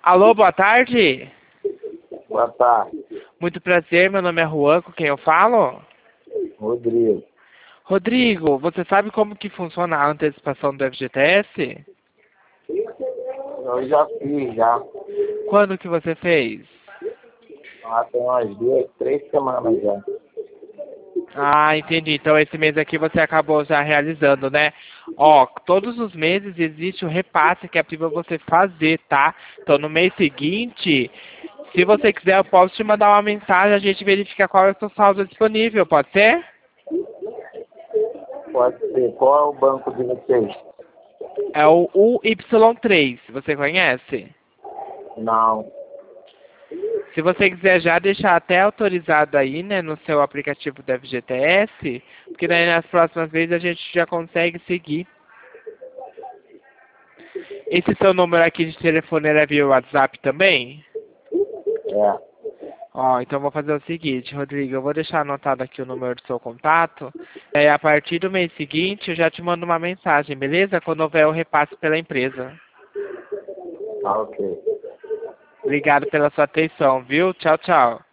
Alô, boa tarde. Boa tarde, Muito prazer, meu nome é Juan, com quem eu falo? Rodrigo. Rodrigo, você sabe como que funciona a antecipação do FGTS? Eu já fiz, já. Quando que você fez? Tem umas 2, 3 semanas já. Ah, entendi. Então esse mês aqui você acabou já realizando, né? Ó, todos os meses existe o repasse que é possível você fazer, tá? Então no mês seguinte, se você quiser, eu posso te mandar uma mensagem, a gente verifica qual é o seu saldo disponível, pode ser? Pode ser. Qual é o banco de vocês? É o UY3, você conhece? Não. Se você quiser já deixar até autorizado aí, né, no seu aplicativo do FGTS, porque daí nas próximas vezes a gente já consegue seguir. Esse seu número aqui de telefone era via WhatsApp também? É. Ó, então eu vou fazer o seguinte, Rodrigo, eu vou deixar anotado aqui o número do seu contato, e aí a partir do mês seguinte eu já te mando uma mensagem, beleza? Quando houver o repasse pela empresa. Tá ok. Obrigado pela sua atenção, viu? Tchau, tchau.